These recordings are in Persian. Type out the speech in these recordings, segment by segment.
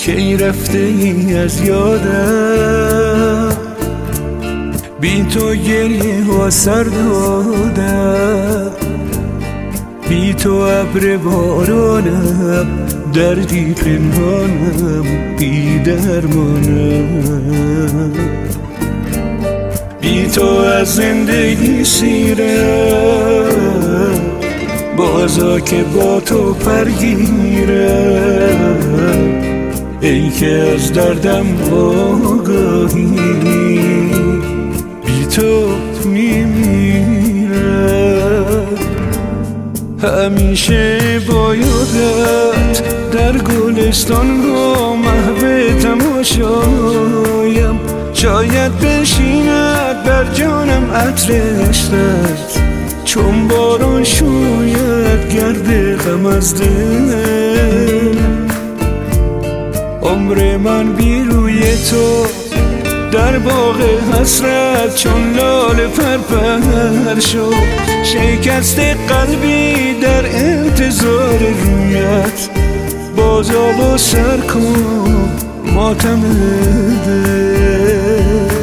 کی رفته ای از یادم، بی تو گریه ها سر دادم، بی تو ابر بارانم، دردی پنهانم بی درمانم، بی تو از زندگی سیرم، بازا که با تو پرگیرم، ای که از دردم آگاهی، بی تو میمیرم. همیشه با یادت در گلستان با محو تماشایم، شاید بشیند بر جانم عطر عشقت، چون باران شوید گرد غم از دل. عمر من بی روی تو در باغ حسرت چون لاله پرپر شد، شکست قلبی در انتظار رویت، بازا و سر کن ماتم دل.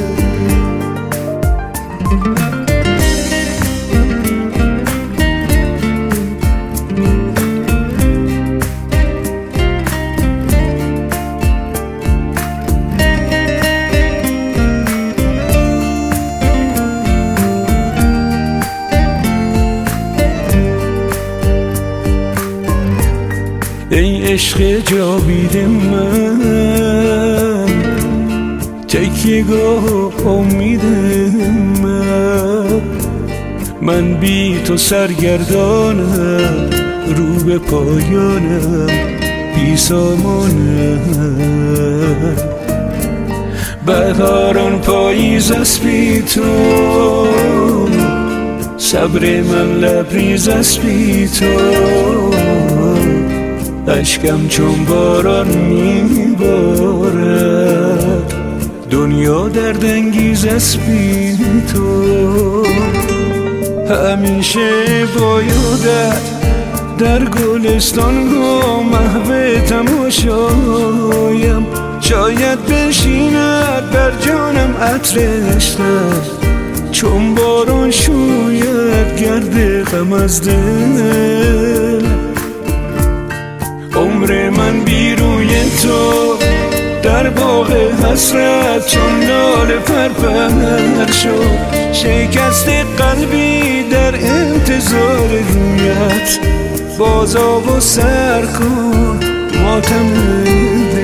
ای عشق جاوید من، تکیه‌گاه امید من بی تو سرگردانم، رو به پایانم بی سامانم. بهاران پاییز است بی تو، صبر من لبریز است بی تو، اشکم چون باران میبارد، دنیا دردانگیز است بی تو. همیشه با یادت در گلستان با محو تماشایم، شاید بشیند بر جانم عطر عشقت، چون باران شوید گرد غم از دل. عمر من بی روی تو در باغ حسرت چون لاله پرپر شد، شکست قلبی در انتظار رویت، بازا و سر کن ماتم